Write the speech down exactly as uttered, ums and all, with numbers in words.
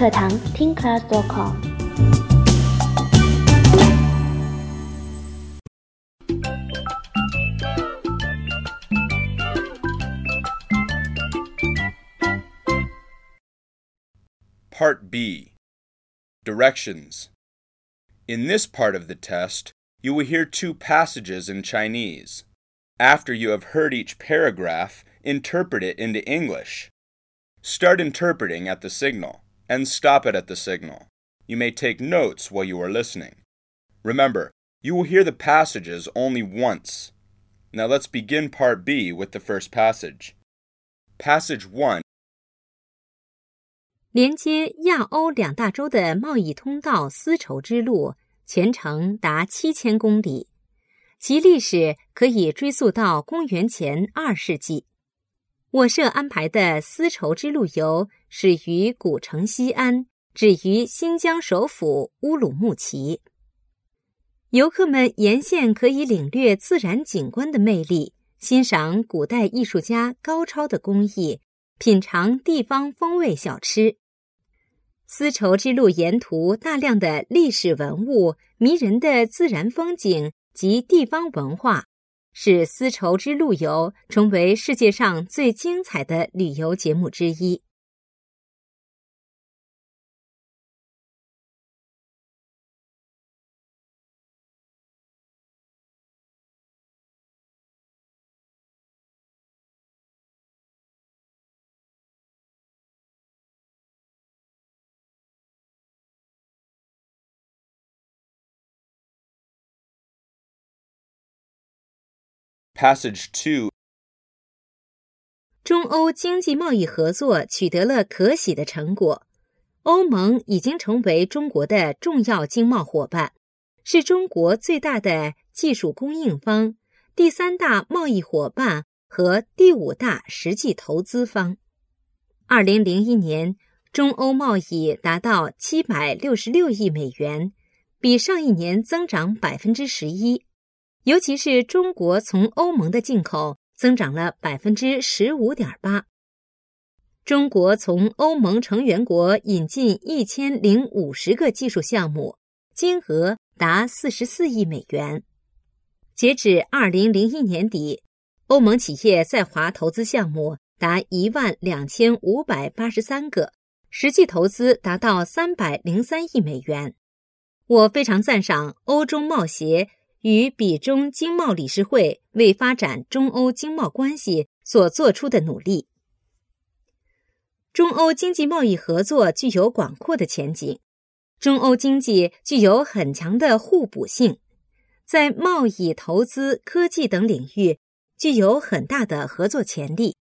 课堂 听 class dot com。 Part B. Directions. In this part of the test, you will hear two passages in Chinese. After you have heard each paragraph, interpret it into English. Start interpreting at the signal, and stop it at the signal. You may take notes while you are listening. Remember, you will hear the passages only once. Now let's begin Part B with the first passage. Passage one. 连接亚欧两大洲的贸易通道丝绸之路全长达七千公里，其历史可以追溯到公元前二世纪。我社安排的丝绸之路游始于古城西安，止于新疆首府乌鲁木齐。游客们沿线可以领略自然景观的魅力，欣赏古代艺术家高超的工艺，品尝地方风味小吃。丝绸之路沿途大量的历史文物、迷人的自然风景及地方文化，使丝绸之路游成为世界上最精彩的旅游节目之一。 Passage two. 中欧经济贸易合作取得了可喜的成果，欧盟已经成为中国的重要经贸伙伴，是中国最大的技术供应方、第三大贸易伙伴和第五大实际投资方。二零零一年，中欧贸易达到七百六十六亿美元，比上一年增长百分之十一。尤其是中国从欧盟的进口增长了 百分之十五点八。 中国从欧盟成员国引进一千零五十个技术项目，金额达四十四亿美元。截止二零零一年底，欧盟企业在华投资项目达一万两千五百八十三个，实际投资达到三百零三亿美元。我非常赞赏欧中贸协与比中经贸理事会为发展中欧经贸关系所做出的努力。中欧经济贸易合作具有广阔的前景，中欧经济具有很强的互补性，在贸易、投资、科技等领域具有很大的合作潜力。